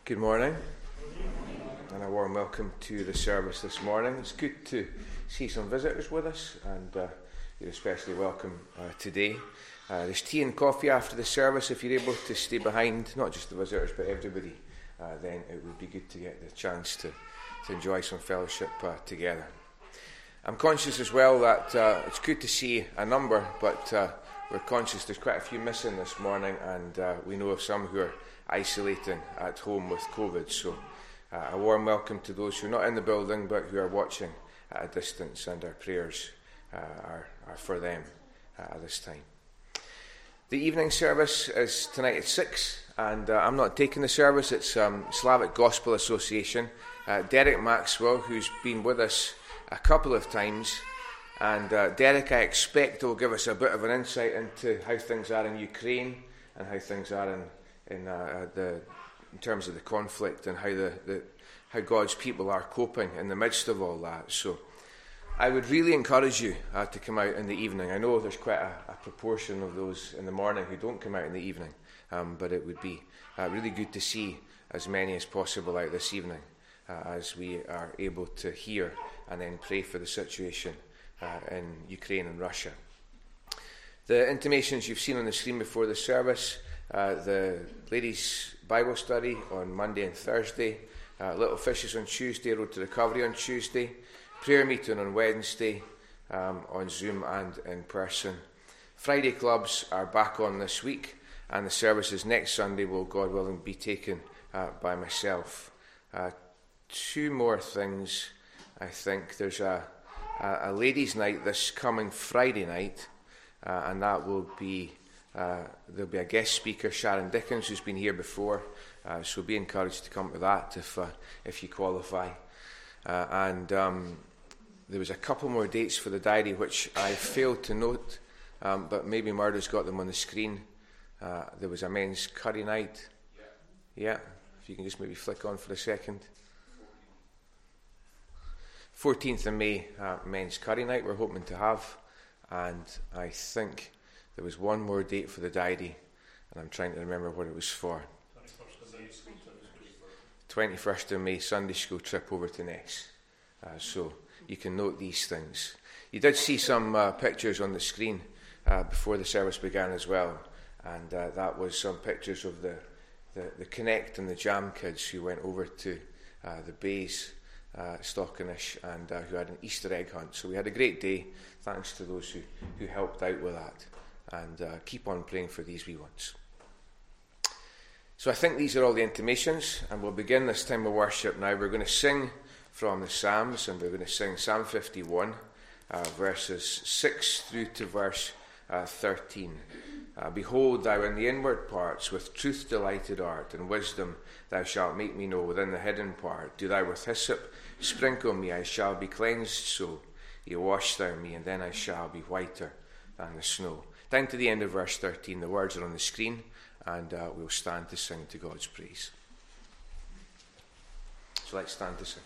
Good morning, and a warm welcome to the service this morning. It's good to see some visitors with us, and you're especially welcome today. There's tea and coffee after the service. If you're able to stay behind, not just the visitors but everybody, then it would be good to get the chance to enjoy some fellowship together. I'm conscious as well that it's good to see a number, but we're conscious there's quite a few missing this morning, and we know of some who are isolating at home with COVID, so a warm welcome to those who are not in the building but who are watching at a distance, and our prayers are for them at this time. The evening service is tonight at 6, and I'm not taking the service. It's Slavic Gospel Association. Derek Maxwell, who's been with us a couple of times, and Derek, I expect, will give us a bit of an insight into how things are in Ukraine and how things are in terms of the conflict, and how God's people are coping in the midst of all that. So I would really encourage you to come out in the evening. I know there's quite a proportion of those in the morning who don't come out in the evening, but it would be really good to see as many as possible out this evening as we are able to hear and then pray for the situation in Ukraine and Russia. The intimations you've seen on the screen before the service: the ladies' Bible study on Monday and Thursday, Little Fishes on Tuesday, Road to Recovery on Tuesday, prayer meeting on Wednesday, on Zoom and in person. Friday clubs are back on this week, and the services next Sunday will, God willing, be taken by myself. Two more things, I think. There's a ladies' night this coming Friday night, and that will be there'll be a guest speaker, Sharon Dickens, who's been here before, so be encouraged to come to that if you qualify. And there was a couple more dates for the diary which I failed to note, but maybe Murdo's got them on the screen. There was a men's curry night. Yeah, if you can just maybe flick on for a second. 14th of May, men's curry night we're hoping to have, and I think there was one more date for the diary, and I'm trying to remember what it was for. 21st of May, Sunday school trip over to Ness. So you can note these things. You did see some pictures on the screen before the service began as well, and that was some pictures of the Connect and the Jam kids who went over to the Bays, Stockenish, and who had an Easter egg hunt. So we had a great day, thanks to those who helped out with that. And keep on praying for these wee ones. So I think these are all the intimations, and we'll begin this time of worship now. We're going to sing from the Psalms, and we're going to sing Psalm 51, verses 6 through to verse 13. Behold, thou in the inward parts with truth delighted art, and wisdom thou shalt make me know within the hidden part. Do thou with hyssop sprinkle me, I shall be cleansed so. Yea, wash thou me, and then I shall be whiter than the snow. Down to the end of verse 13, the words are on the screen, and we'll stand to sing to God's praise. So let's stand to sing.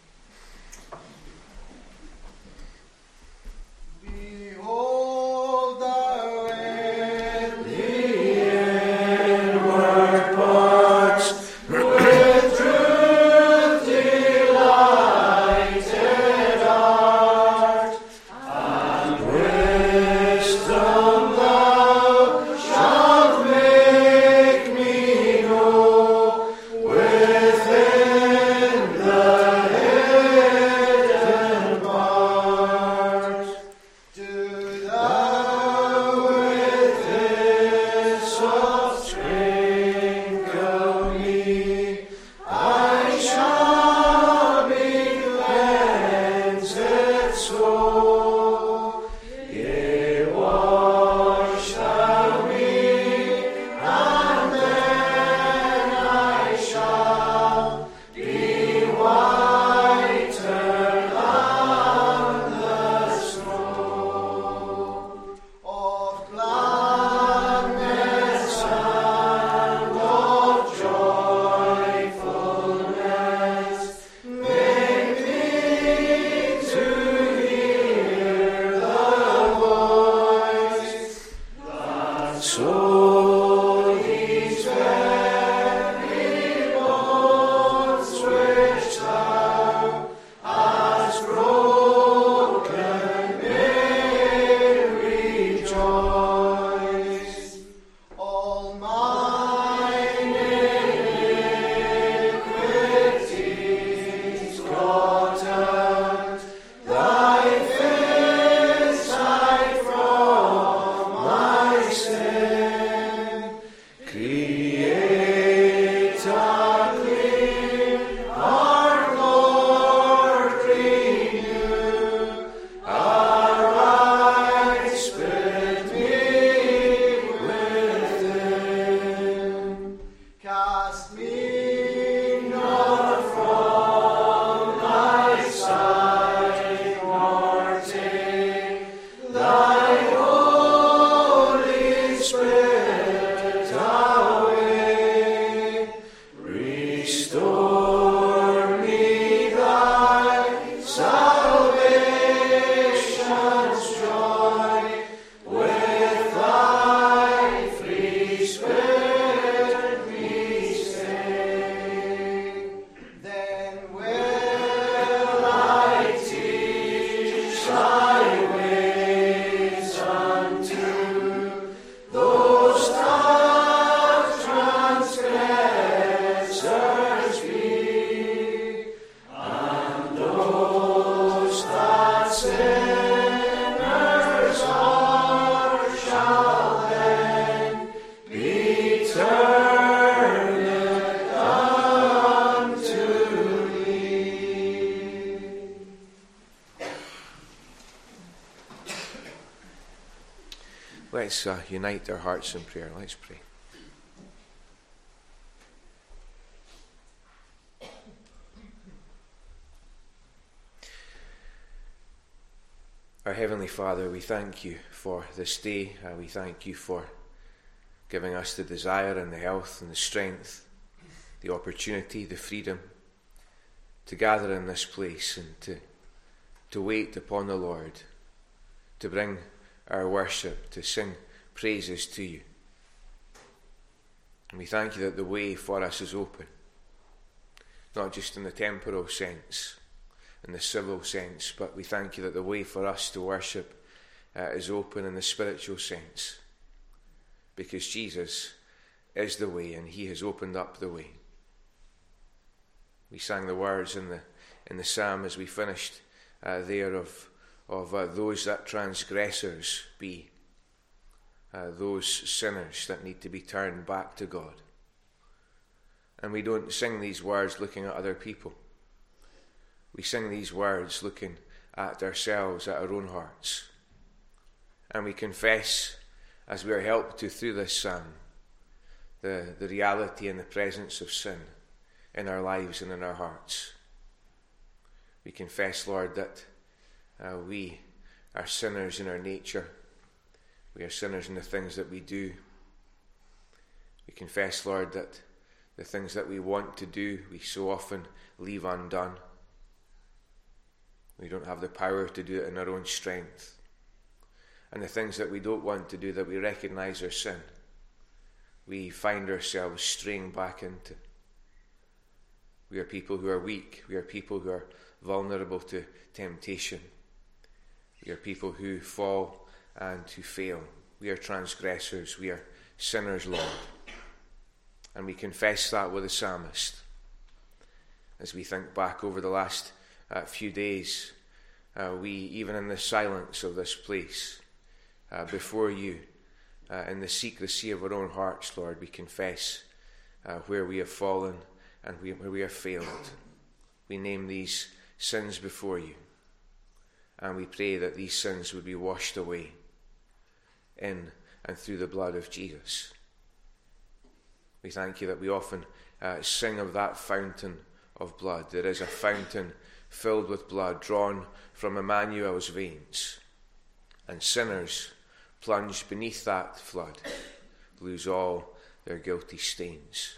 Behold, thou in the inward parts, with truth delighted art, and wisdom thou shalt make me know within the hidden let's unite our hearts in prayer. Let's pray. Our Heavenly Father, we thank you for this day. We thank you for giving us the desire and the health and the strength, the opportunity, the freedom to gather in this place and to wait upon the Lord, to bring our worship, to sing praises to you. And we thank you that the way for us is open, not just in the temporal sense, in the civil sense, but we thank you that the way for us to worship is open in the spiritual sense, because Jesus is the way and he has opened up the way. We sang the words in the psalm as we finished there of those that transgressors be, those sinners that need to be turned back to God. And we don't sing these words looking at other people. We sing these words looking at ourselves, at our own hearts. And we confess, as we are helped to through this psalm, the reality and the presence of sin in our lives and in our hearts. We confess, Lord, that we are sinners in our nature. We are sinners in the things that we do. We confess, Lord, that the things that we want to do, we so often leave undone. We don't have the power to do it in our own strength. And the things that we don't want to do, that we recognize are sin, we find ourselves straying back into. We are people who are weak. We are people who are vulnerable to temptation. We are people who fall and who fail. We are transgressors. We are sinners, Lord. And we confess that with the psalmist. As we think back over the last few days, we, even in the silence of this place, before you, in the secrecy of our own hearts, Lord, we confess where we have fallen and where we have failed. We name these sins before you, and we pray that these sins would be washed away in and through the blood of Jesus. We thank you that we often sing of that fountain of blood. There is a fountain filled with blood drawn from Emmanuel's veins, and sinners plunged beneath that flood lose all their guilty stains.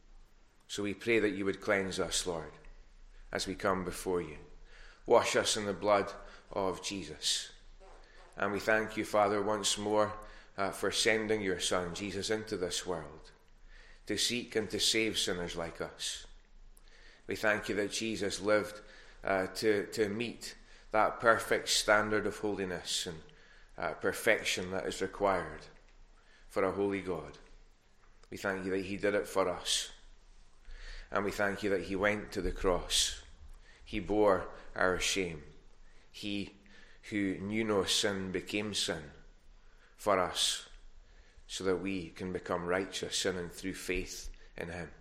So we pray that you would cleanse us, Lord, as we come before you. Wash us in the blood of Jesus. And we thank you, Father, once more for sending your Son, Jesus, into this world to seek and to save sinners like us. We thank you that Jesus lived to meet that perfect standard of holiness and perfection that is required for a holy God. We thank you that he did it for us. And we thank you that he went to the cross. He bore our shame. He who knew no sin became sin for us, so that we can become righteous in and through faith in him.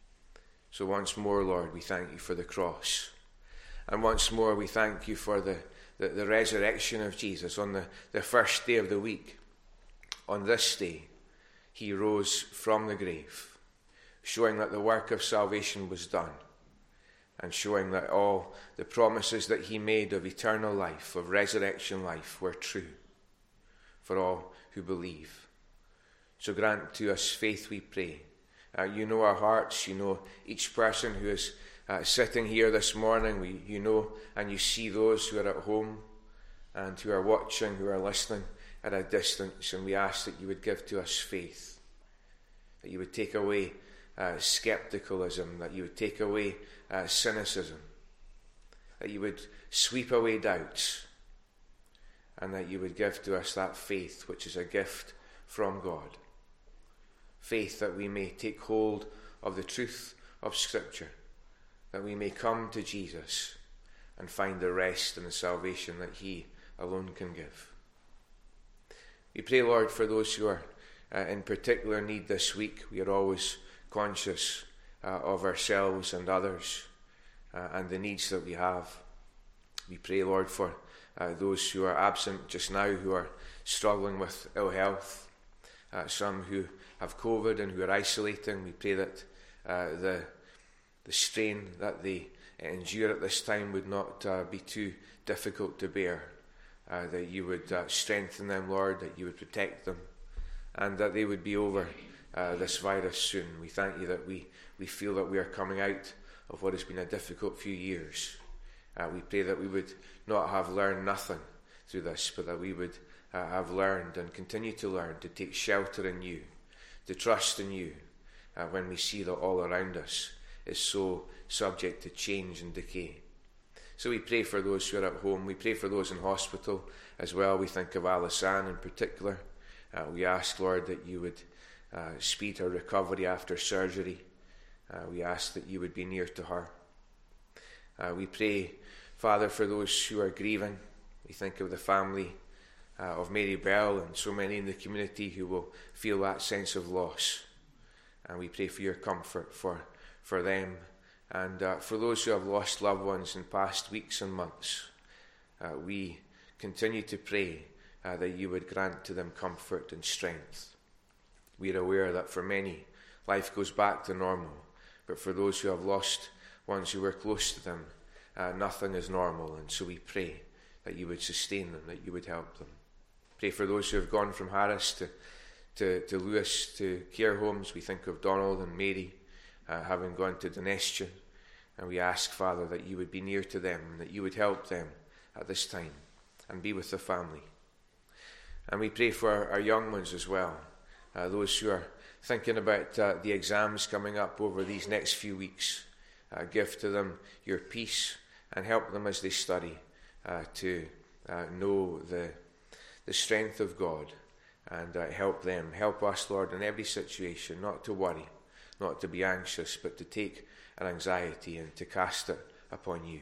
So once more, Lord, we thank you for the cross. And once more, we thank you for the resurrection of Jesus on the first day of the week. On this day, he rose from the grave, showing that the work of salvation was done, and showing that all the promises that he made of eternal life, of resurrection life, were true for all who believe. So grant to us faith, we pray. You know our hearts. You know each person who is sitting here this morning. You know and you see those who are at home and who are watching, who are listening at a distance. And we ask that you would give to us faith, that you would take away skepticalism, that you would take away cynicism, that you would sweep away doubts, and that you would give to us that faith which is a gift from God. Faith that we may take hold of the truth of Scripture, that we may come to Jesus and find the rest and the salvation that he alone can give. We pray, Lord, for those who are in particular need this week. We are always conscious of ourselves and others and the needs that we have. We pray, Lord, for those who are absent just now, who are struggling with ill health, some who have COVID and who are isolating. We pray that the strain that they endure at this time would not be too difficult to bear, that you would strengthen them, Lord, that you would protect them, and that they would be over this virus soon. We thank you that we feel that we are coming out of what has been a difficult few years. We pray that we would not have learned nothing through this, but that we would have learned and continue to learn to take shelter in you, to trust in you, when we see that all around us is so subject to change and decay. So we pray for those who are at home. We pray for those in hospital as well. We think of Alice-Ann in particular. We ask, Lord, that you would speed her recovery after surgery. We ask that you would be near to her. We pray, Father, for those who are grieving. We think of the family of Mary Bell and so many in the community who will feel that sense of loss. And we pray for your comfort for them and for those who have lost loved ones in past weeks and months. We continue to pray that you would grant to them comfort and strength. We are aware that for many, life goes back to normal, but for those who have lost ones who were close to them, nothing is normal, and so we pray that you would sustain them, that you would help them. Pray for those who have gone from Harris to Lewis to care homes. We think of Donald and Mary having gone to Donestian, and we ask, Father, that you would be near to them, and that you would help them at this time and be with the family. And we pray for our young ones as well, those who are thinking about the exams coming up over these next few weeks. Give to them your peace and help them as they study to know the strength of God, and help them. Help us, Lord, in every situation, not to worry, not to be anxious, but to take our anxiety and to cast it upon you.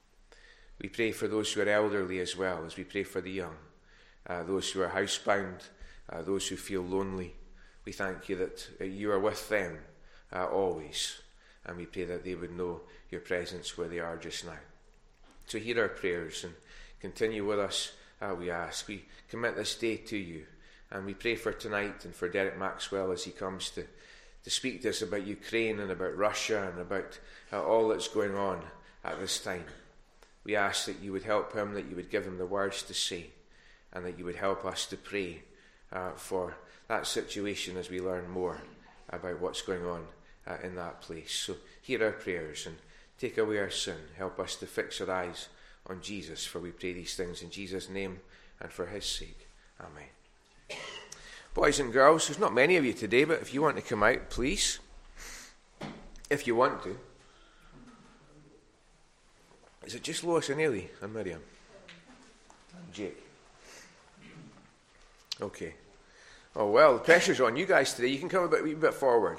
We pray for those who are elderly as well, as we pray for the young, those who are housebound, those who feel lonely. We thank you that you are with them always, and we pray that they would know your presence where they are just now. So hear our prayers and continue with us, we ask. We commit this day to you, and we pray for tonight and for Derek Maxwell as he comes to speak to us about Ukraine and about Russia and about all that's going on at this time. We ask that you would help him, that you would give him the words to say, and that you would help us to pray for that situation as we learn more about what's going on in that place. So hear our prayers and take away our sin. Help us to fix our eyes on Jesus, for we pray these things in Jesus' name and for his sake. Amen. Boys and girls, there's not many of you today, but if you want to come out, please. If you want to. Is it just Lois and Ailey and Miriam? And Jake? Okay. Oh, well, the pressure's on you guys today. You can come a wee bit forward.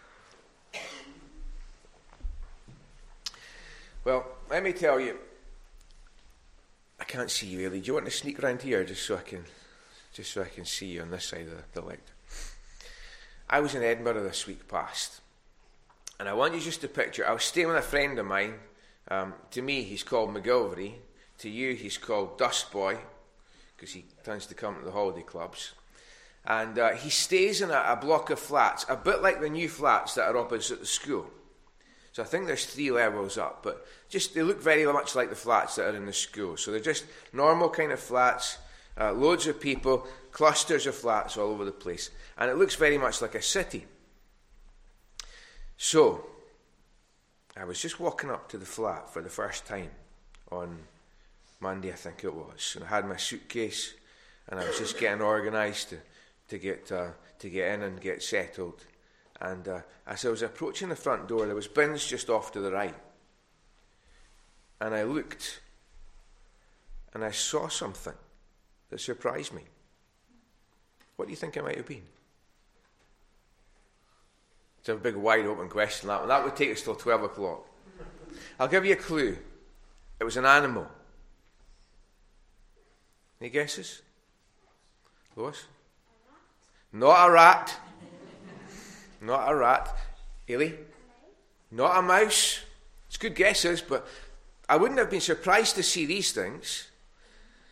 Well, let me tell you, I can't see you, Ailey. Do you want to sneak around here just so I can see you on this side of the lectern? I was in Edinburgh this week past, and I want you just to picture, I was staying with a friend of mine. To me, he's called McGilvery. To you, he's called Dust Boy, because he tends to come to the holiday clubs. And he stays in a block of flats, a bit like the new flats that are opposite the school. So I think there's 3 levels up, but just they look very much like the flats that are in the school. So they're just normal kind of flats, loads of people, clusters of flats all over the place. And it looks very much like a city. So I was just walking up to the flat for the first time on Monday, I think it was. And I had my suitcase, and I was just getting organised to get in and get settled. And as I was approaching the front door, there was bins just off to the right. And I looked, and I saw something that surprised me. What do you think it might have been? It's a big, wide open question, that one. That would take us till 12 o'clock. I'll give you a clue. It was an animal. Any guesses? Lois? Not a rat. Not a rat. Ailey? Not a mouse. It's good guesses, but I wouldn't have been surprised to see these things.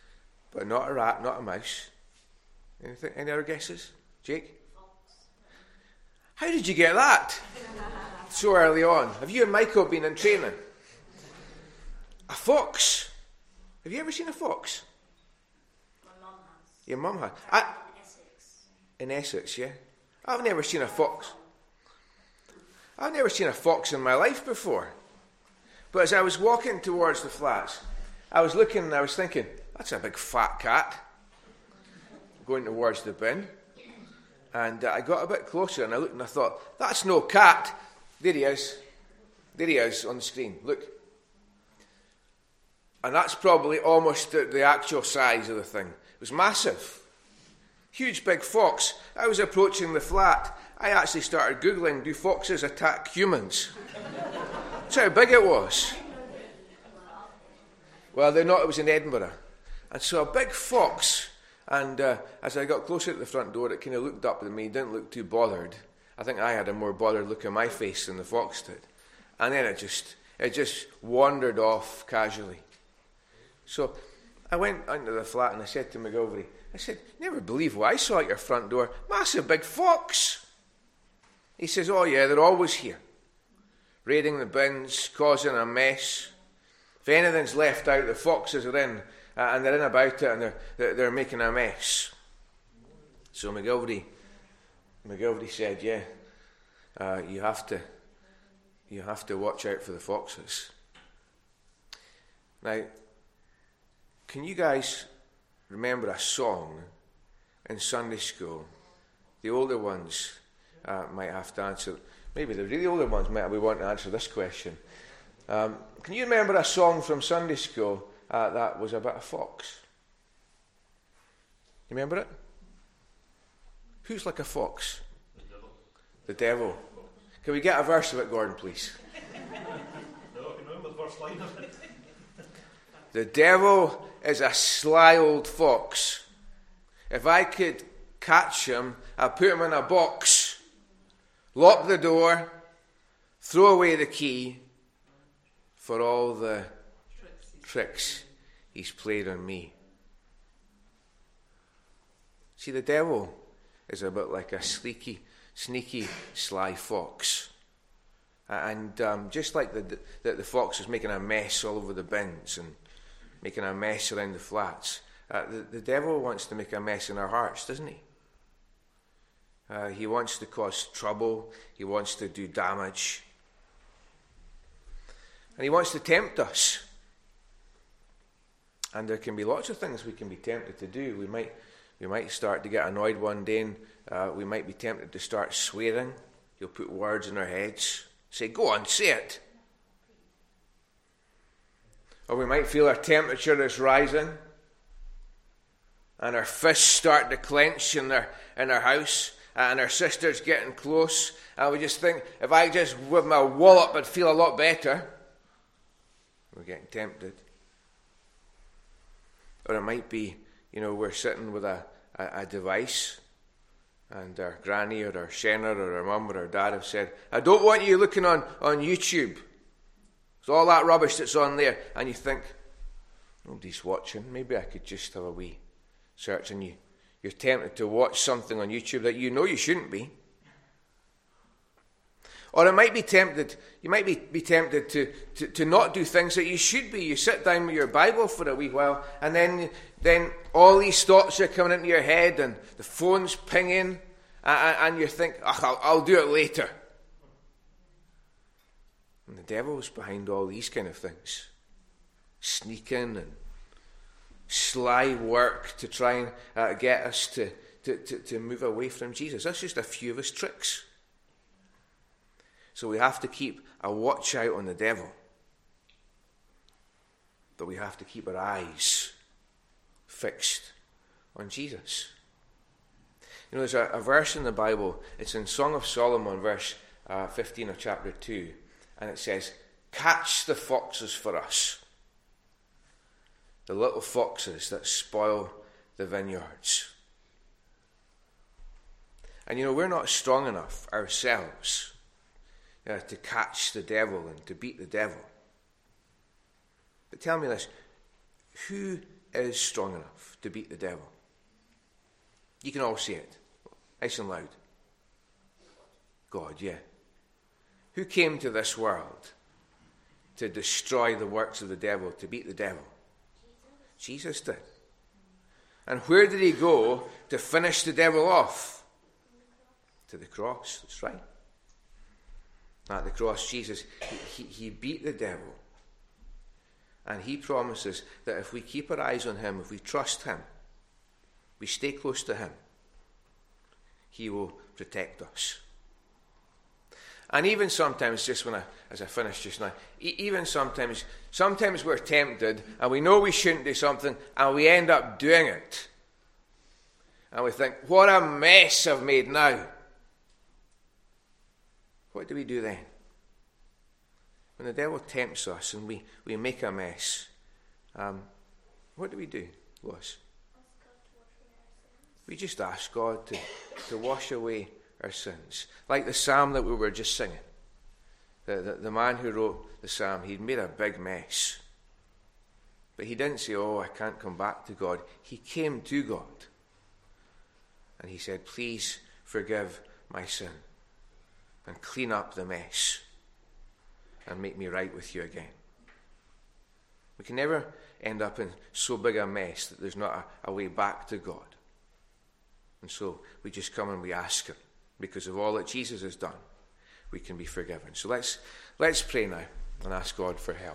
But not a rat, not a mouse. Anything? Any other guesses? Jake? How did you get that so early on? Have you and Michael been in training? A fox. Have you ever seen a fox? My mum has. Your mum had. In Essex. In Essex, yeah. I've never seen a fox. I've never seen a fox in my life before. But as I was walking towards the flats, I was looking and I was thinking, that's a big fat cat going towards the bin. And I got a bit closer and I looked and I thought, that's no cat. There he is. There he is on the screen. Look. And that's probably almost the actual size of the thing. It was massive. Huge big fox. I was approaching the flat. I actually started Googling, do foxes attack humans? That's how big it was. Well, they're not. It was in Edinburgh. And so a big fox. And as I got closer to the front door, it kind of looked up at me, didn't look too bothered. I think I had a more bothered look on my face than the fox did. And then it just wandered off casually. So I went into the flat and I said to McGilvery, I said, never believe what I saw at your front door. Massive big fox. He says, oh yeah, they're always here. Raiding the bins, causing a mess. If anything's left out, the foxes are in. And they're in about it and they're making a mess. So McGilvery said, yeah, you have to watch out for the foxes. Now, can you guys remember a song in Sunday school? The older ones might have to answer. Maybe the really older ones might be wanting to answer this question. Can you remember a song from Sunday school that was about a fox? You remember it? Who's like a fox? The devil. The devil. Can we get a verse of it, Gordon, please? No, I can remember the first line of it. The devil is a sly old fox. If I could catch him, I'd put him in a box, lock the door, throw away the key for all the tricks he's played on me. See, the devil is a bit like a sneaky, sly fox. And just like the fox is making a mess all over the bins and making a mess around the flats, the devil wants to make a mess in our hearts, doesn't he? He wants to cause trouble. He wants to do damage. And he wants to tempt us. And there can be lots of things we can be tempted to do. We might start to get annoyed one day and we might be tempted to start swearing. He'll put words in our heads. Say, go on, say it. Or we might feel our temperature is rising and our fists start to clench in our house and our sister's getting close and we just think, if I just with my wallop I'd feel a lot better. We're getting tempted. Or it might be, we're sitting with a device and our granny or our shenner or our mum or our dad have said, I don't want you looking on YouTube. It's all that rubbish that's on there. And you think, nobody's watching. Maybe I could just have a wee search. And you're tempted to watch something on YouTube that you know you shouldn't be. Or it might be tempted, you might be tempted to not do things that you should be. You sit down with your Bible for a wee while, and then all these thoughts are coming into your head, and the phone's pinging, and you think, I'll do it later. And the devil's behind all these kind of things. Sneaking and sly work to try and get us to move away from Jesus. That's just a few of his tricks. So we have to keep a watch out on the devil. But we have to keep our eyes fixed on Jesus. There's a verse in the Bible. It's in Song of Solomon, verse 15 of chapter 2. And it says, catch the foxes for us. The little foxes that spoil the vineyards. And we're not strong enough ourselves to catch the devil and to beat the devil. But tell me this, who is strong enough to beat the devil? You can all say it, nice and loud. God, yeah. Who came to this world to destroy the works of the devil, to beat the devil? Jesus did. And where did he go to finish the devil off? To the cross, that's right. At the cross, Jesus, he beat the devil. And he promises that if we keep our eyes on him, if we trust him, we stay close to him, he will protect us. And even sometimes, as I finish just now, even sometimes we're tempted and we know we shouldn't do something and we end up doing it. And we think, what a mess I've made now. What do we do then? When the devil tempts us and we make a mess, what do? Lois? We just ask God to wash away our sins. Like the psalm that we were just singing. The man who wrote the psalm, he'd made a big mess. But he didn't say, I can't come back to God. He came to God. And he said, please forgive my sin. And clean up the mess. And make me right with you again. We can never end up in so big a mess that there's not a way back to God. And so we just come and we ask him. Because of all that Jesus has done, we can be forgiven. So let's pray now and ask God for help.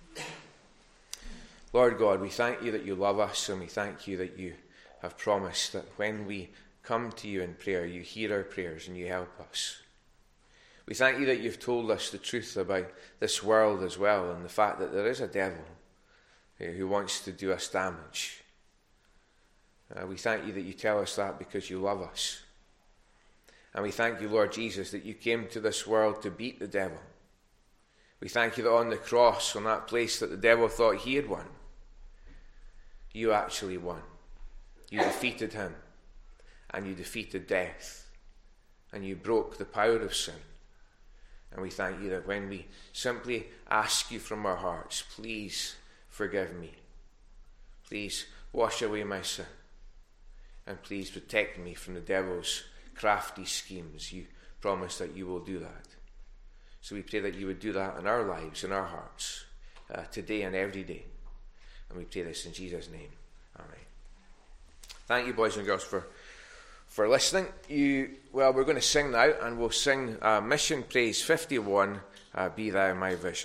Lord God, we thank you that you love us, and we thank you that you have promised that when we come to you in prayer, you hear our prayers and you help us. We thank you that you've told us the truth about this world as well, and the fact that there is a devil who wants to do us damage. We thank you that you tell us that because you love us. And we thank you, Lord Jesus, that you came to this world to beat the devil. We thank you that on the cross, on that place that the devil thought he had won, you actually won. You defeated him, and you defeated death, and you broke the power of sin. And we thank you that when we simply ask you from our hearts, please forgive me, please wash away my sin, and please protect me from the devil's crafty schemes, you promise that you will do that. So we pray that you would do that in our lives, in our hearts, today and every day. And we pray this in Jesus' name. Amen. Thank you, boys and girls, for listening. We're going to sing now, and we'll sing Mission Praise 51, Be Thou My Vision.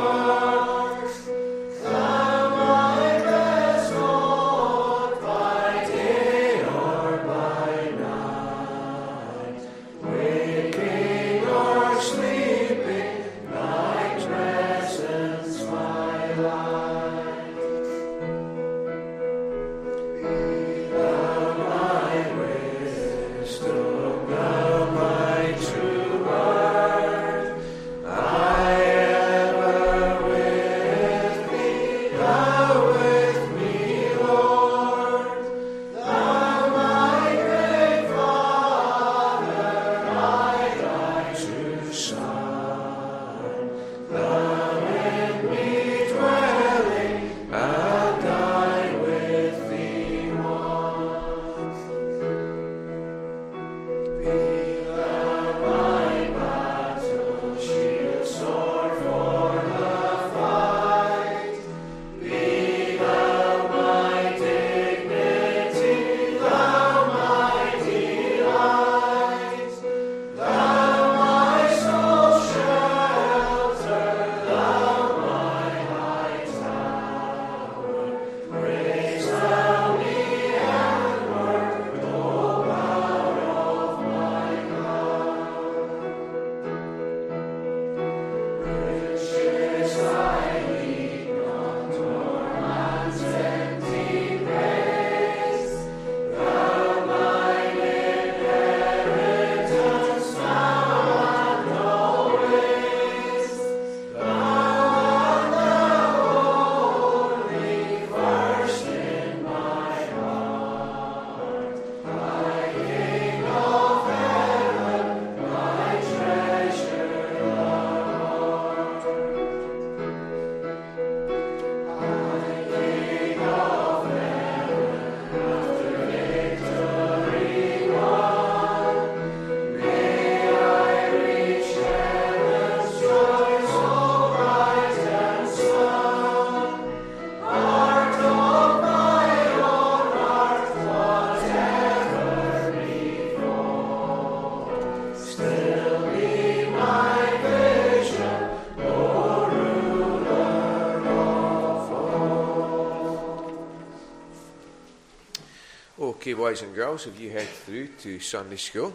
Thou my best Lord, thy Okay, boys and girls, if you head through to Sunday school.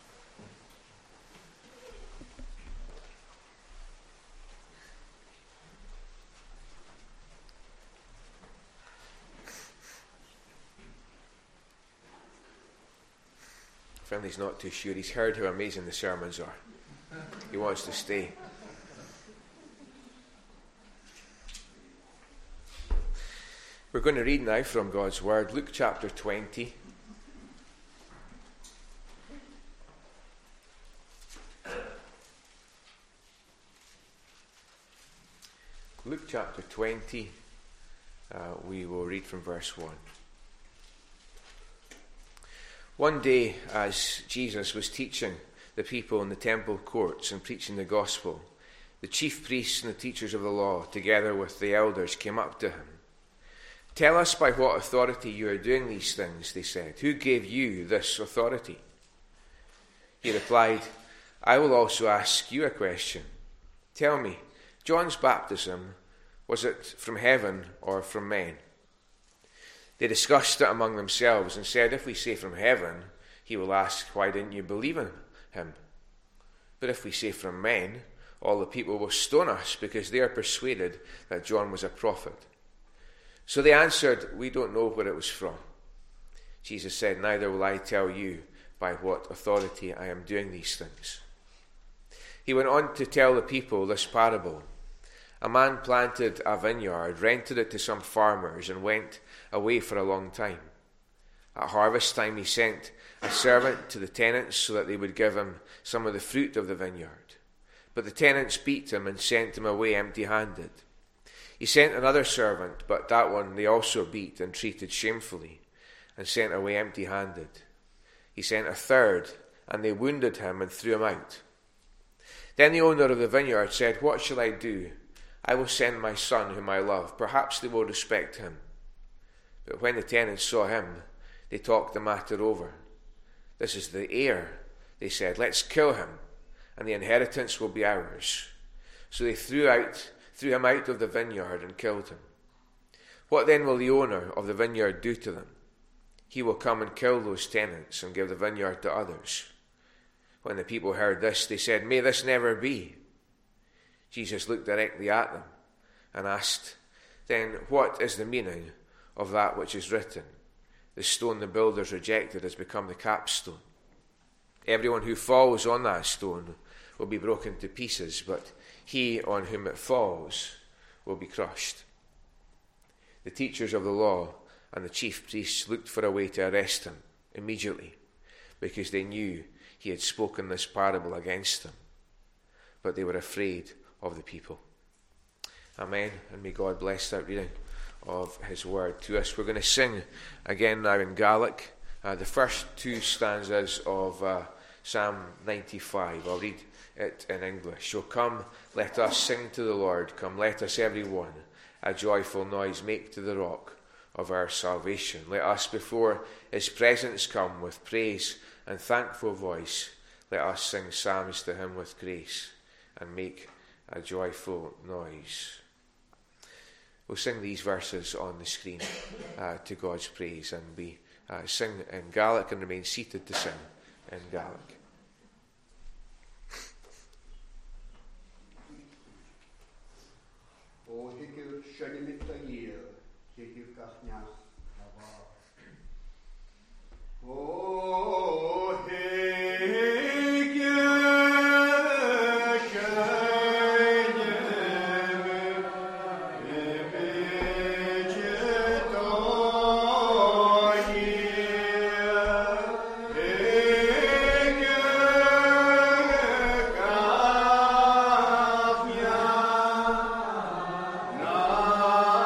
Finley's not too sure. He's heard how amazing the sermons are. He wants to stay. We're going to read now from God's Word, Luke chapter 20. Luke chapter 20, we will read from verse 1. One day, as Jesus was teaching the people in the temple courts and preaching the gospel, the chief priests and the teachers of the law, together with the elders, came up to him. "Tell us by what authority you are doing these things," they said. "Who gave you this authority?" He replied, "I will also ask you a question. Tell me, John's baptism, was it from heaven or from men?" They discussed it among themselves and said, "If we say from heaven, he will ask, 'Why didn't you believe in him?' But if we say from men, all the people will stone us because they are persuaded that John was a prophet." So they answered, "We don't know where it was from." Jesus said, "Neither will I tell you by what authority I am doing these things." He went on to tell the people this parable. A man planted a vineyard, rented it to some farmers, and went away for a long time. At harvest time he sent a servant to the tenants so that they would give him some of the fruit of the vineyard. But the tenants beat him and sent him away empty-handed. He sent another servant, but that one they also beat and treated shamefully, and sent away empty-handed. He sent a third, and they wounded him and threw him out. Then the owner of the vineyard said, "What shall I do? I will send my son whom I love. Perhaps they will respect him." But when the tenants saw him, they talked the matter over. "This is the heir," they said. "Let's kill him, and the inheritance will be ours." So they threw him out of the vineyard and killed him. What then will the owner of the vineyard do to them? He will come and kill those tenants and give the vineyard to others. When the people heard this, they said, "May this never be." Jesus looked directly at them and asked, "Then what is the meaning of that which is written? The stone the builders rejected has become the capstone. Everyone who falls on that stone will be broken to pieces, but he on whom it falls will be crushed." The teachers of the law and the chief priests looked for a way to arrest him immediately, because they knew he had spoken this parable against them. But they were afraid of the people. Amen. And may God bless that reading of his word to us. We're going to sing again now in Gaelic the first two stanzas of Psalm 95. I'll read it in English. "So come, let us sing to the Lord. Come, let us every one a joyful noise make to the rock of our salvation. Let us before his presence come with praise and thankful voice. Let us sing psalms to him with grace and make a joyful noise." We'll sing these verses on the screen to God's praise, and we sing in Gaelic and remain seated to sing in Gaelic. O higiw sianimit a year, higiw gachnias a war. O higiw sianimit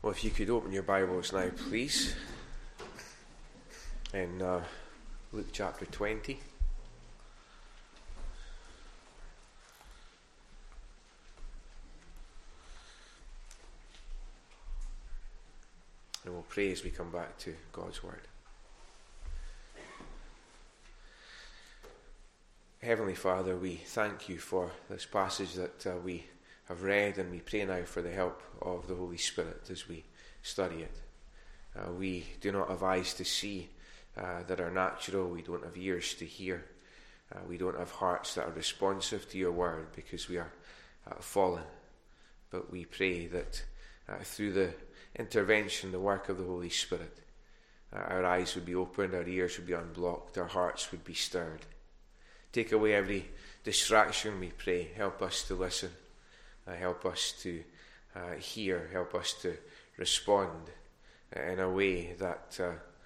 Well, if you could open your Bibles now, please, in Luke chapter 20. And we'll pray as we come back to God's Word. Heavenly Father, we thank you for this passage that we have read, and we pray now for the help of the Holy Spirit as we study it. We do not have eyes to see that are natural. We don't have ears to hear. We don't have hearts that are responsive to your word because we are fallen. But we pray that through the intervention, the work of the Holy Spirit, our eyes would be opened, our ears would be unblocked, our hearts would be stirred. Take away every distraction, we pray. Help us to listen. Help us to hear. Help us to respond in a way that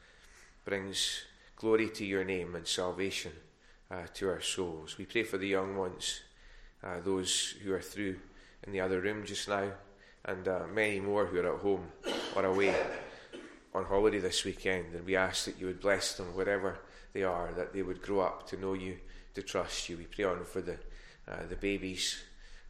brings glory to your name and salvation to our souls. We pray for the young ones, those who are through in the other room just now, and many more who are at home or away on holiday this weekend. And we ask that you would bless them wherever they are, that they would grow up to know you, to trust you. We pray on for the babies,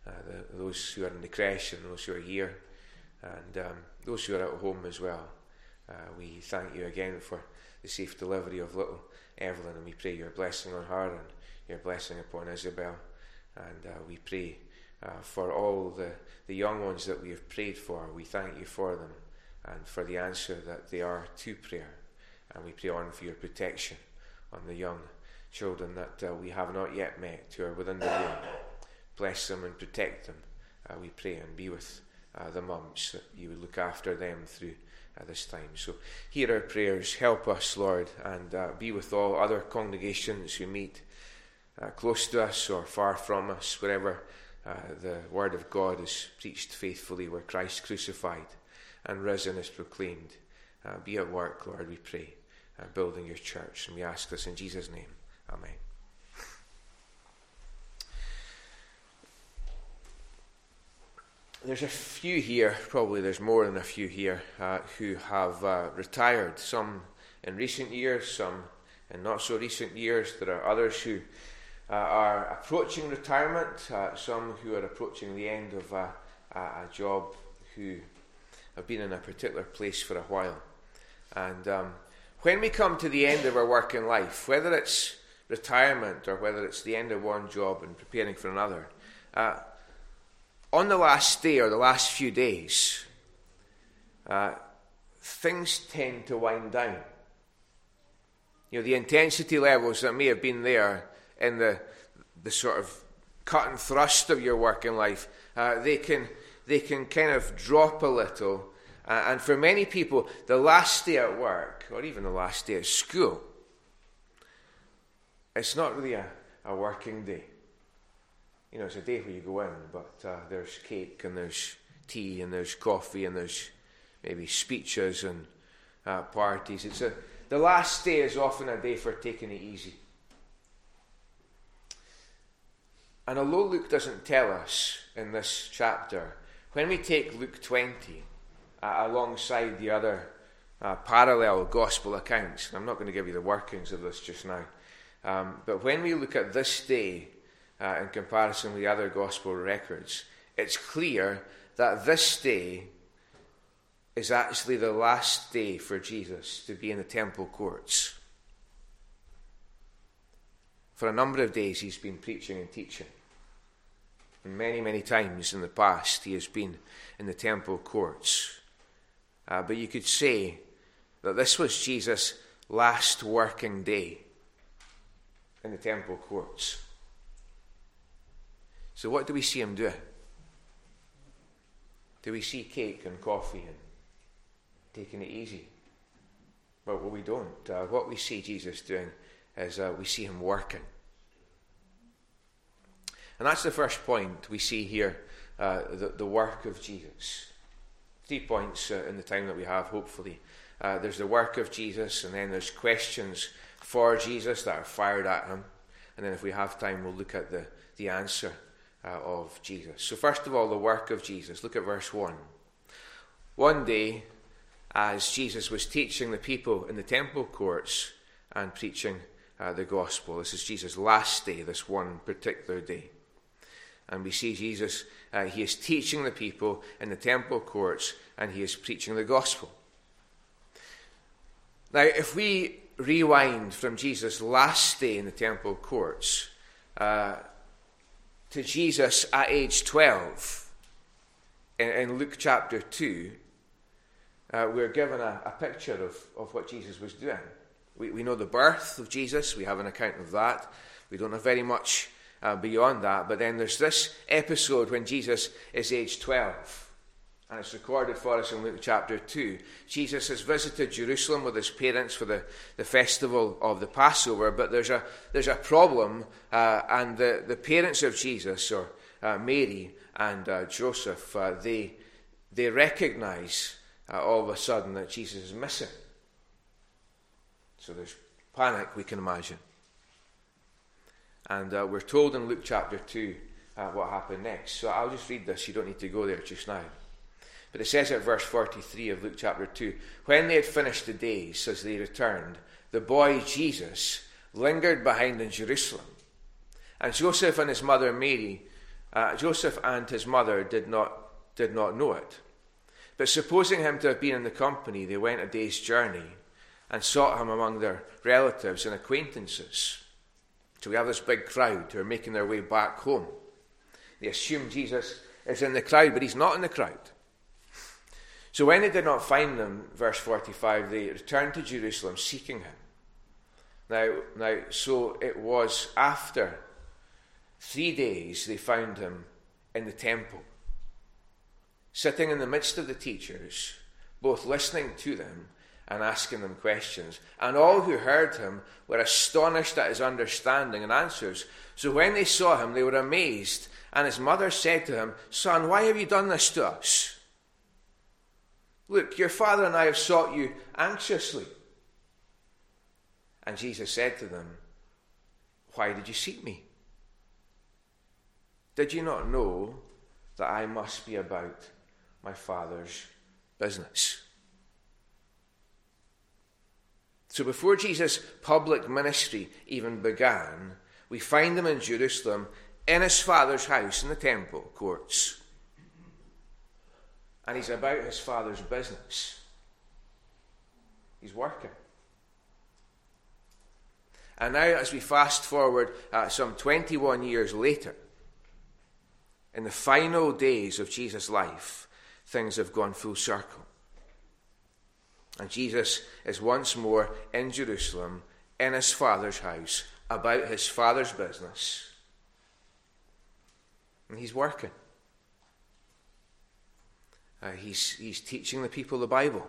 those who are in the creche and those who are here, and those who are at home as well. We thank you again for the safe delivery of little Evelyn, and we pray your blessing on her and your blessing upon Isabel. And we pray for all the young ones that we have prayed for. We thank you for them and for the answer that they are to prayer. And we pray on for your protection on the young children that we have not yet met, who are within the room. Bless them and protect them, we pray, and be with the mums, that you would look after them through this time. So hear our prayers, help us, Lord, and be with all other congregations who meet close to us or far from us, wherever the word of God is preached faithfully, where Christ crucified and risen is proclaimed. Be at work, Lord, we pray, building your church, and we ask this in Jesus' name. Amen. There's a few here, probably there's more than a few here, who have retired, some in recent years, some in not so recent years. There are others who are approaching retirement, some who are approaching the end of a job, who have been in a particular place for a while. And when we come to the end of our working life, whether it's retirement or whether it's the end of one job and preparing for another, on the last day or the last few days, things tend to wind down. You know, the intensity levels that may have been there in the sort of cut and thrust of your working life, they can kind of drop a little. And for many people, the last day at work, or even the last day at school, it's not really a working day. You know, it's a day where you go in, but there's cake and there's tea and there's coffee and there's maybe speeches and parties. The last day is often a day for taking it easy. And although Luke doesn't tell us in this chapter, when we take Luke 20 alongside the other parallel gospel accounts, and I'm not going to give you the workings of this just now, but when we look at this day in comparison with the other gospel records, it's clear that this day is actually the last day for Jesus to be in the temple courts. For a number of days he's been preaching and teaching. And many, many times in the past he has been in the temple courts. But you could say that this was Jesus' last working day in the temple courts. So what do we see him do? Do we see cake and coffee and taking it easy? Well, we don't. What we see Jesus doing is we see him working. And that's the first point we see here, the work of Jesus. 3 points in the time that we have, hopefully. There's the work of Jesus, and then there's questions for Jesus that are fired at him. And then if we have time, we'll look at the answer of Jesus. So first of all, the work of Jesus. Look at verse 1. one day, as Jesus was teaching the people in the temple courts and preaching the gospel. This is Jesus' last day, this one particular day. And we see Jesus, he is teaching the people in the temple courts, and he is preaching the gospel. Now, if we rewind from Jesus' last day in the temple courts to Jesus at age 12, in Luke chapter 2, we're given a picture of what Jesus was doing. We know the birth of Jesus. We have an account of that. We don't know very much beyond that. But then there's this episode when Jesus is age 12. And it's recorded for us in Luke chapter 2. Jesus has visited Jerusalem with his parents for the festival of the Passover. But there's a problem. And the parents of Jesus, or Mary and Joseph, they recognize all of a sudden that Jesus is missing. So there's panic, we can imagine. And we're told in Luke chapter 2 what happened next. So I'll just read this. You don't need to go there just now. But it says at verse 43 of Luke chapter 2, when they had finished the days as they returned, the boy Jesus lingered behind in Jerusalem. And Joseph and his mother Mary, Joseph and his mother did not know it. But supposing him to have been in the company, they went a day's journey and sought him among their relatives and acquaintances. So we have this big crowd who are making their way back home. They assume Jesus is in the crowd, but he's not in the crowd. So when they did not find him, verse 45, they returned to Jerusalem seeking him. Now, so it was after 3 days they found him in the temple, sitting in the midst of the teachers, both listening to them and asking them questions. And all who heard him were astonished at his understanding and answers. So when they saw him, they were amazed. And his mother said to him, "Son, why have you done this to us? Look, your father and I have sought you anxiously." And Jesus said to them, "Why did you seek me? Did you not know that I must be about my Father's business?" So before Jesus' public ministry even began, we find him in Jerusalem in his Father's house in the temple courts. And he's about his Father's business. He's working. And now, as we fast forward some 21 years later, in the final days of Jesus' life, things have gone full circle. And Jesus is once more in Jerusalem, in his Father's house, about his Father's business. And he's working. He's teaching the people the Bible.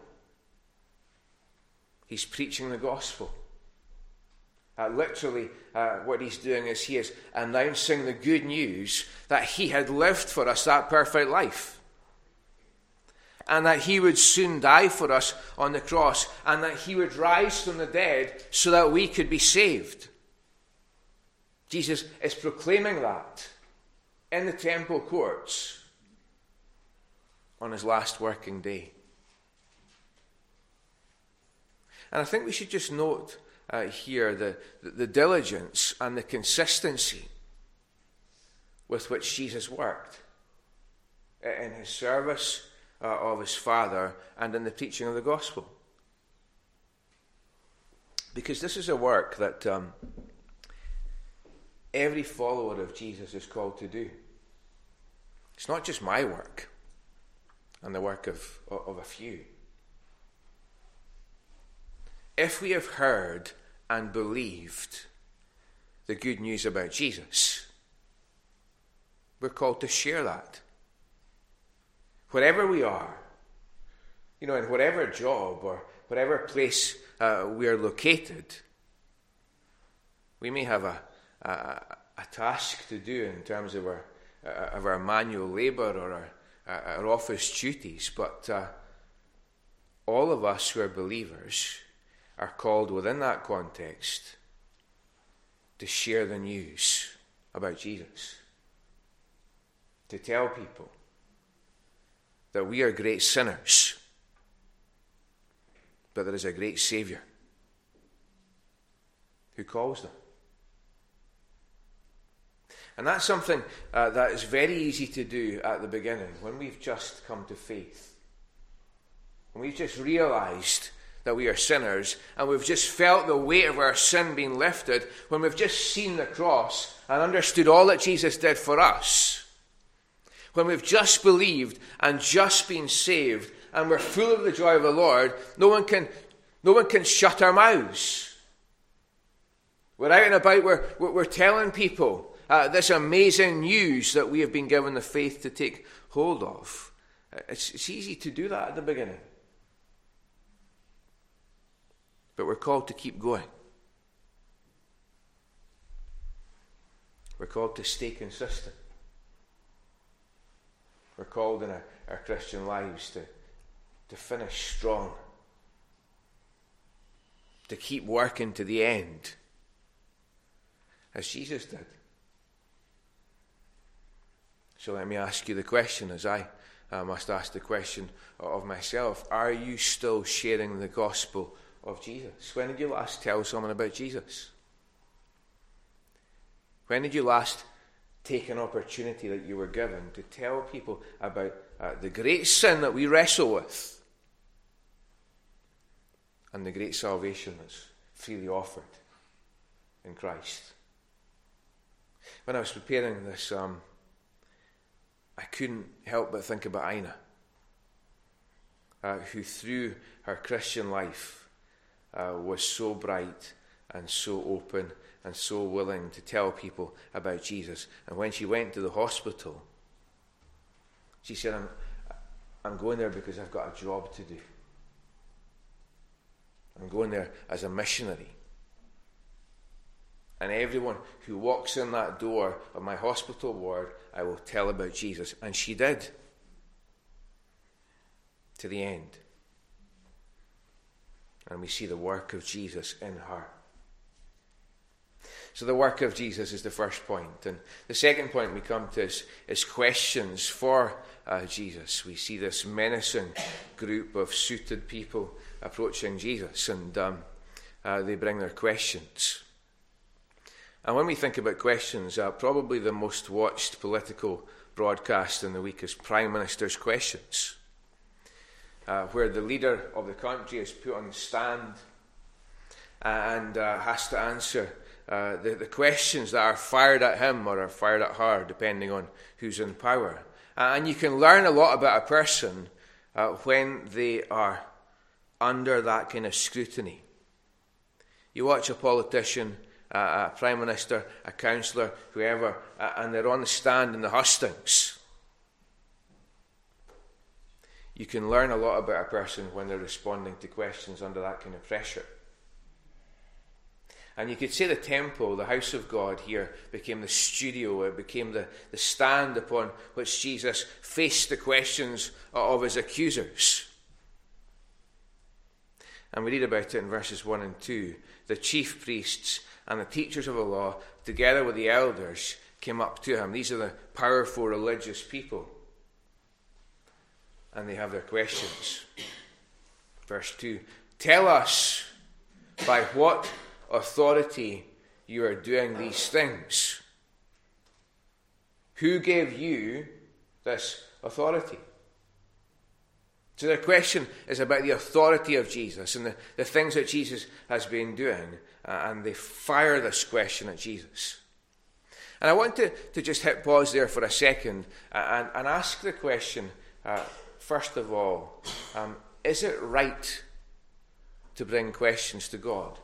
He's preaching the gospel. Literally, what he's doing is he is announcing the good news that he had lived for us that perfect life. And that he would soon die for us on the cross. And that he would rise from the dead so that we could be saved. Jesus is proclaiming that in the temple courts on his last working day. And I think we should just note here the diligence and the consistency with which Jesus worked in his service of his Father and in the preaching of the gospel. Because this is a work that every follower of Jesus is called to do. It's not just my work and the work of a few. If we have heard and believed the good news about Jesus, we're called to share that. Wherever we are, in whatever job or whatever place we are located, we may have a task to do in terms of our manual labour or our office duties, but all of us who are believers are called within that context to share the news about Jesus, to tell people that we are great sinners but there is a great Saviour who calls them. And that's something that is very easy to do at the beginning, when we've just come to faith. When we've just realised that we are sinners, and we've just felt the weight of our sin being lifted, when we've just seen the cross and understood all that Jesus did for us. When we've just believed and just been saved, and we're full of the joy of the Lord, no one can shut our mouths. We're out and about, we're telling people this amazing news that we have been given the faith to take hold of. It's easy to do that at the beginning. But we're called to keep going. We're called to stay consistent. We're called in our Christian lives to finish strong. To keep working to the end. As Jesus did. So let me ask you the question, as I must ask the question of myself. Are you still sharing the gospel of Jesus? When did you last tell someone about Jesus? When did you last take an opportunity that you were given to tell people about the great sin that we wrestle with and the great salvation that's freely offered in Christ? When I was preparing this, I couldn't help but think about Ina, who through her Christian life was so bright and so open and so willing to tell people about Jesus. And when she went to the hospital, she said, I'm going there because I've got a job to do. I'm going there as a missionary. And everyone who walks in that door of my hospital ward, I will tell about Jesus. And she did. To the end. And we see the work of Jesus in her. So the work of Jesus is the first point. And the second point we come to is questions for Jesus. We see this menacing group of suited people approaching Jesus. And they bring their questions. And when we think about questions, probably the most watched political broadcast in the week is Prime Minister's Questions, where the leader of the country is put on the stand and has to answer the questions that are fired at him or are fired at her, depending on who's in power. And you can learn a lot about a person when they are under that kind of scrutiny. You watch a politician, a prime minister, a councillor, whoever, and they're on the stand in the hustings. You can learn a lot about a person when they're responding to questions under that kind of pressure. And you could say the temple, the house of God here, became the studio. It became the stand upon which Jesus faced the questions of his accusers. And we read about it in verses 1 and 2. The chief priests and the teachers of the law, together with the elders, came up to him. These are the powerful religious people. And they have their questions. Verse 2. Tell us by what authority you are doing these things. Who gave you this authority? So their question is about the authority of Jesus and the things that Jesus has been doing. And they fire this question at Jesus. And I want to just hit pause there for a second and ask the question, first of all, is it right to bring questions to God?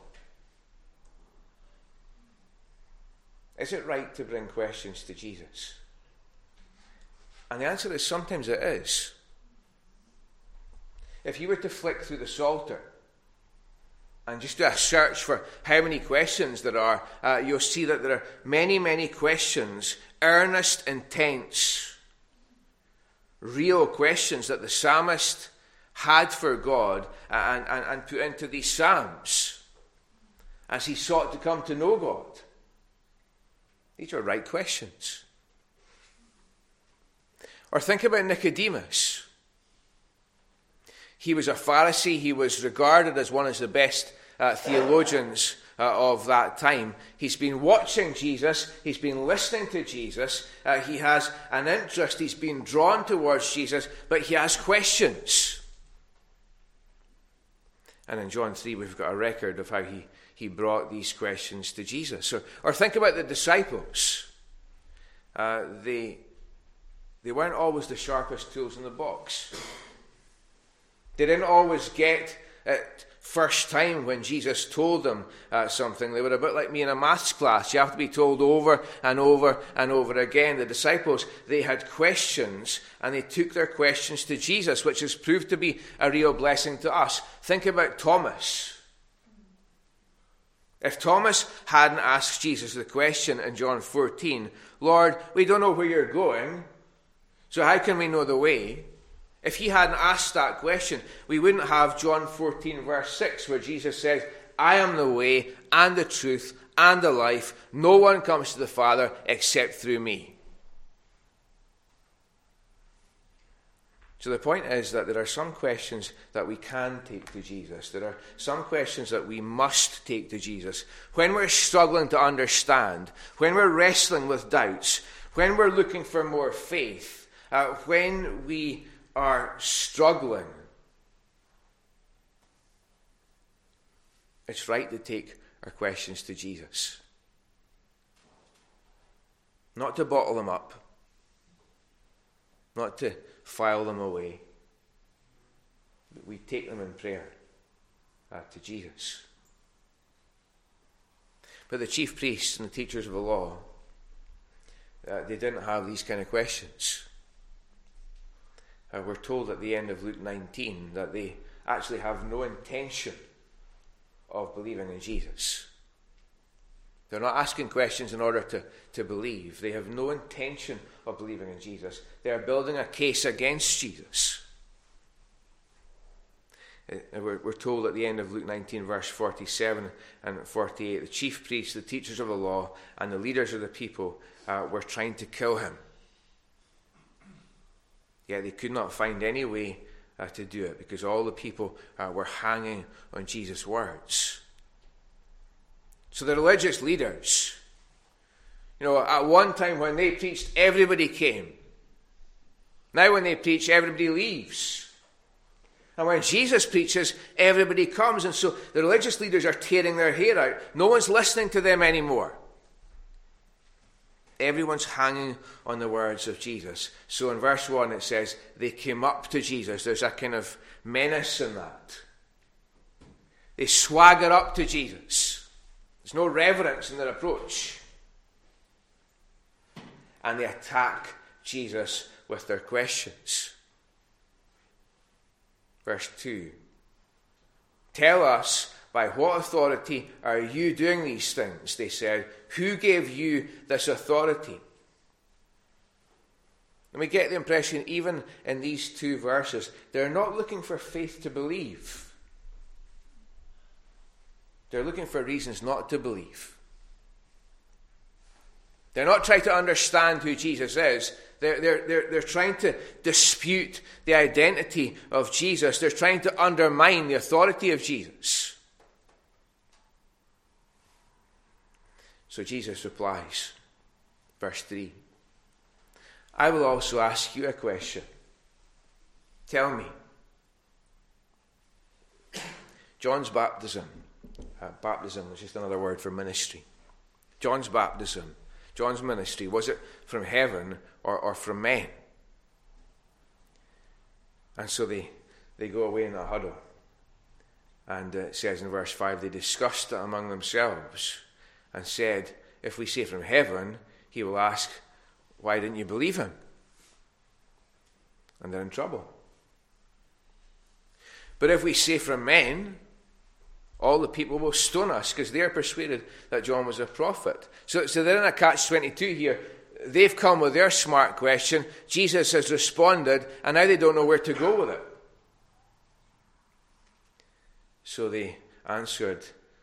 Is it right to bring questions to Jesus? And the answer is sometimes it is. If you were to flick through the Psalter and just do a search for how many questions there are, you'll see that there are many, many questions, earnest, intense, real questions that the psalmist had for God and put into these psalms as he sought to come to know God. These are right questions. Or think about Nicodemus. He was a Pharisee. He was regarded as one of the best theologians of that time. He's been watching Jesus. He's been listening to Jesus. He has an interest. He's been drawn towards Jesus, but he has questions. And in John 3, we've got a record of how he brought these questions to Jesus. Or think about the disciples. They weren't always the sharpest tools in the box. They didn't always get it first time when Jesus told them something. They were a bit like me in a maths class. You have to be told over and over and over again. The disciples, they had questions, and they took their questions to Jesus, which has proved to be a real blessing to us. Think about Thomas. If Thomas hadn't asked Jesus the question in John 14, Lord, we don't know where you're going, so how can we know the way? If he hadn't asked that question, we wouldn't have John 14 verse 6, where Jesus says, I am the way and the truth and the life. No one comes to the Father except through me. So the point is that there are some questions that we can take to Jesus. There are some questions that we must take to Jesus. When we're struggling to understand, when we're wrestling with doubts, when we're looking for more faith, when we are struggling, it's right to take our questions to Jesus. Not to bottle them up, not to file them away, but we take them in prayer to Jesus. But the chief priests and the teachers of the law, they didn't have these kind of questions. We're told at the end of Luke 19 that they actually have no intention of believing in Jesus. They're not asking questions in order to believe. They have no intention of believing in Jesus. They are building a case against Jesus. We're told at the end of Luke 19, verse 47 and 48, the chief priests, the teachers of the law, and the leaders of the people were trying to kill him. Yet they could not find any way to do it, because all the people were hanging on Jesus' words. So the religious leaders, at one time when they preached, everybody came. Now when they preach, everybody leaves. And when Jesus preaches, everybody comes. And so the religious leaders are tearing their hair out. No one's listening to them anymore. Everyone's hanging on the words of Jesus. So in verse 1 it says, they came up to Jesus. There's a kind of menace in that. They swagger up to Jesus. There's no reverence in their approach. And they attack Jesus with their questions. Verse 2. Tell us, by what authority are you doing these things? They said. Who gave you this authority? And we get the impression, even in these two verses, they're not looking for faith to believe. They're looking for reasons not to believe. They're not trying to understand who Jesus is. They're trying to dispute the identity of Jesus. They're trying to undermine the authority of Jesus. So Jesus replies, verse 3, I will also ask you a question. Tell me. John's baptism was just another word for ministry. John's baptism, John's ministry, was it from heaven or from men? And so they go away in a huddle. And it says in verse 5, they discussed it among themselves and said, if we say from heaven, he will ask, why didn't you believe him? And they're in trouble. But if we say from men, all the people will stone us, because they're persuaded that John was a prophet. So they're in a catch-22 here. They've come with their smart question. Jesus has responded, and now they don't know where to go with it. So they answered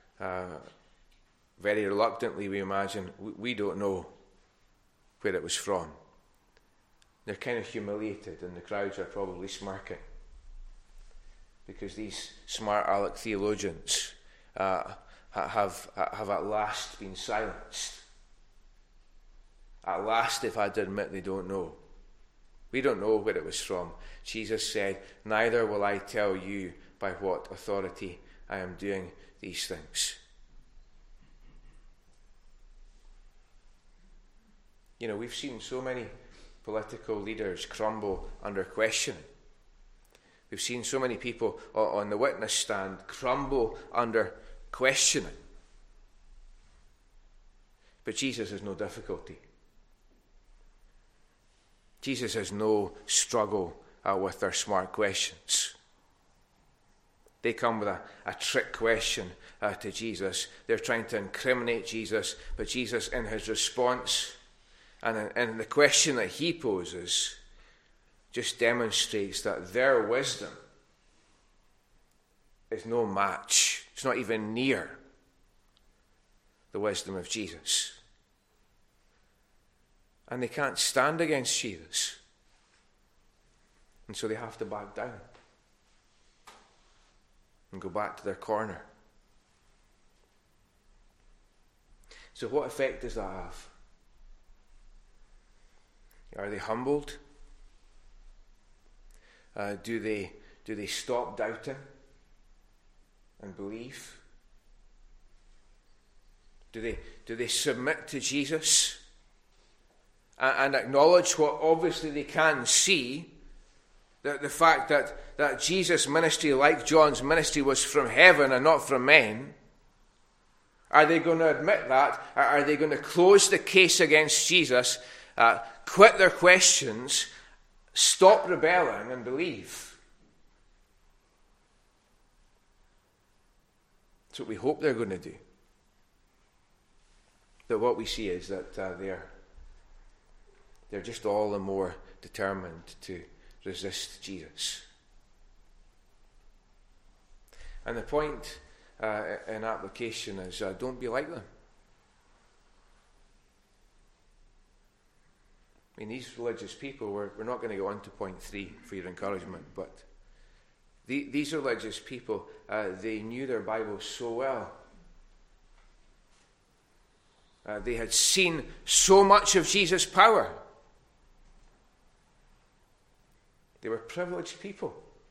very reluctantly, we imagine, we don't know where it was from. They're kind of humiliated, and the crowds are probably smirking. because these smart aleck theologians have at last been silenced. At last they've had to admit they don't know. We don't know where it was from. Jesus said, "Neither will I tell you by what authority I am doing these things." You know, we've seen so many political leaders crumble under questioning. We've seen so many people on the witness stand crumble under questioning. But Jesus has no difficulty. Jesus has no struggle with their smart questions. They come with a trick question to Jesus. They're trying to incriminate Jesus, but Jesus, in his response and the question that he poses, just demonstrates that their wisdom is no match. It's not even near the wisdom of Jesus. And they can't stand against Jesus. And so they have to back down and go back to their corner. So what effect does that have? Are they humbled? Do they stop doubting and believe? Do they submit to Jesus and acknowledge what obviously they can see, that the fact that Jesus' ministry, like John's ministry, was from heaven and not from men? Are they going to admit that? Are they going to close the case against Jesus, quit their questions, stop rebelling and believe? That's what we hope they're going to do. But what we see is that they're just all the more determined to resist Jesus. And the point in application is don't be like them. I mean, these religious people, we're not going to go on to point 3 for your encouragement, but these religious people, they knew their Bible so well. They had seen so much of Jesus' power. They were privileged people.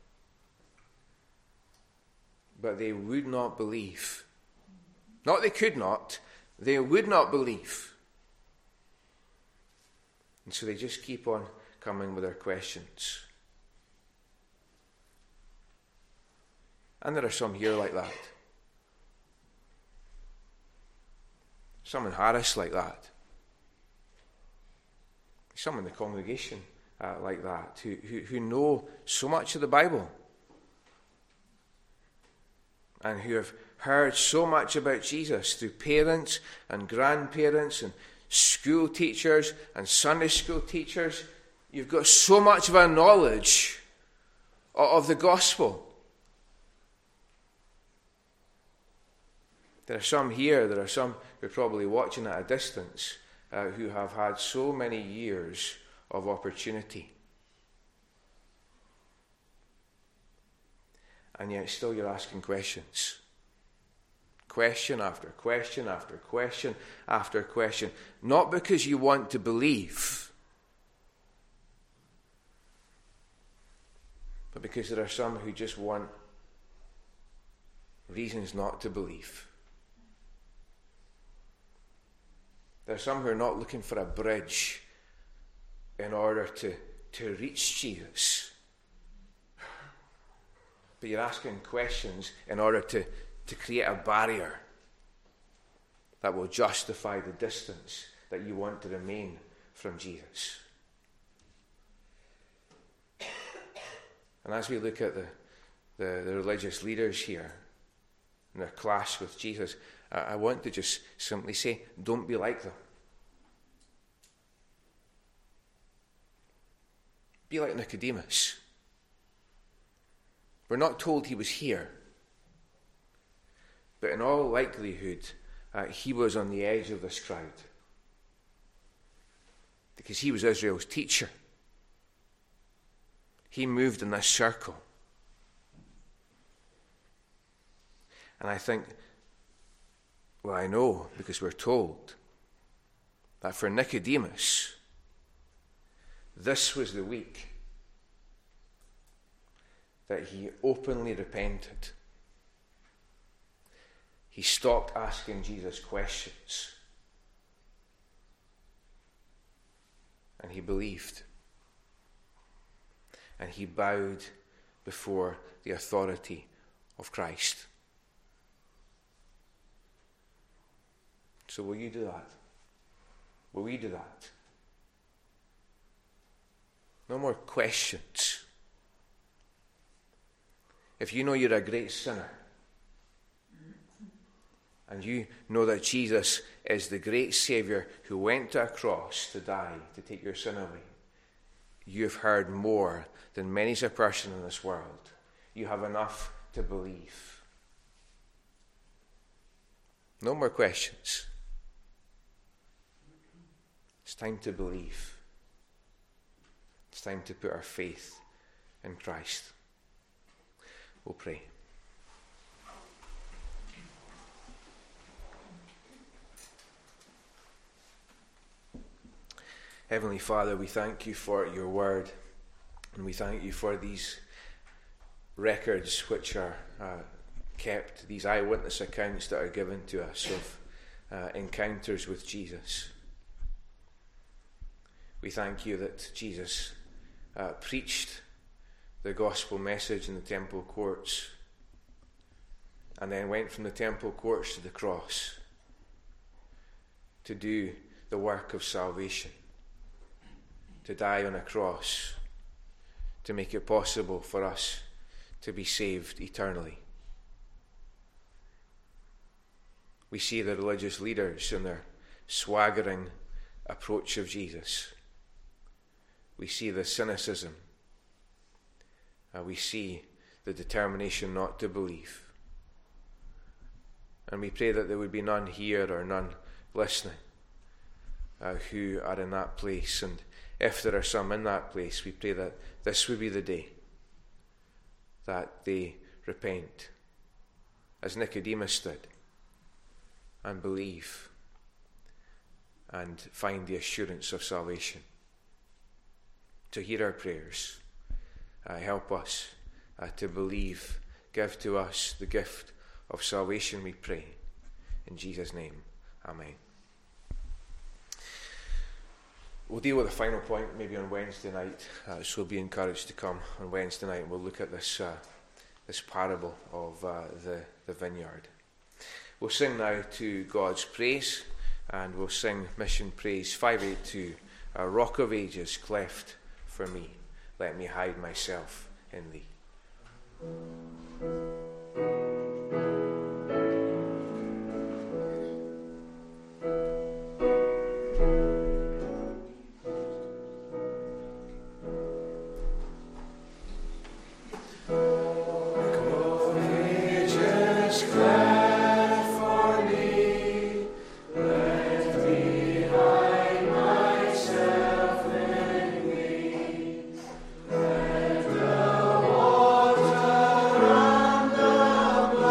But they would not believe. Not they could not, they would not believe. And so they just keep on coming with their questions. And there are some here like that. Some in Harris like that. Some in the congregation like that, who know so much of the Bible and who have heard so much about Jesus through parents and grandparents and school teachers and Sunday school teachers. You've got so much of a knowledge of the gospel. There are some here, there are some who are probably watching at a distance who have had so many years of opportunity. And yet still you're asking questions. Question after question after question after question. Not because you want to believe, but because there are some who just want reasons not to believe. There are some who are not looking for a bridge in order to reach Jesus. But you're asking questions in order to create a barrier that will justify the distance that you want to remain from Jesus. And as we look at the religious leaders here and their clash with Jesus, I want to just simply say, don't be like them. Be like Nicodemus. We're not told he was here, but in all likelihood, he was on the edge of this crowd because he was Israel's teacher. He moved in this circle. And I think, well, I know, because we're told that for Nicodemus, this was the week that he openly repented. He stopped asking Jesus questions. And he believed. And he bowed before the authority of Christ. So will you do that? Will we do that? No more questions. If you know you're a great sinner, and you know that Jesus is the great Saviour who went to a cross to die, to take your sin away, you have heard more than many's a person in this world. You have enough to believe. No more questions. It's time to believe. It's time to put our faith in Christ. We'll pray. Heavenly Father, we thank you for your word, and we thank you for these records which are kept, these eyewitness accounts that are given to us of encounters with Jesus. We thank you that Jesus preached the gospel message in the temple courts, and then went from the temple courts to the cross to do the work of salvation, to die on a cross, to make it possible for us to be saved eternally. We see the religious leaders in their swaggering approach of Jesus. We see the cynicism. We see the determination not to believe. And we pray that there would be none here or none listening who are in that place. And if there are some in that place, we pray that this would be the day that they repent, as Nicodemus did, and believe and find the assurance of salvation. To hear our prayers, help us to believe. Give to us the gift of salvation, we pray. In Jesus' name, amen. We'll deal with the final point maybe on Wednesday night, so we'll be encouraged to come on Wednesday night and we'll look at this parable of the vineyard. We'll sing now to God's praise, and we'll sing Mission Praise 582, Rock of Ages cleft for me, let me hide myself in thee. Let the water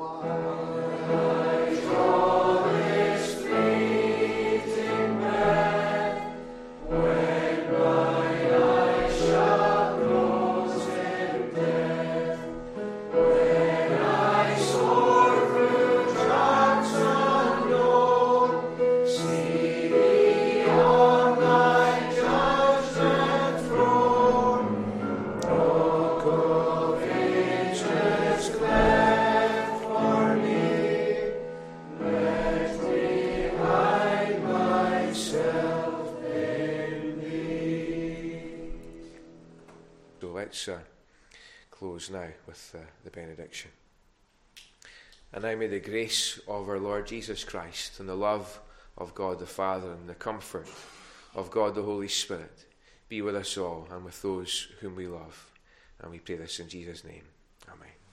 Let's close now with the benediction. And now may the grace of our Lord Jesus Christ and the love of God the Father and the comfort of God the Holy Spirit be with us all and with those whom we love. And we pray this in Jesus' name. Amen.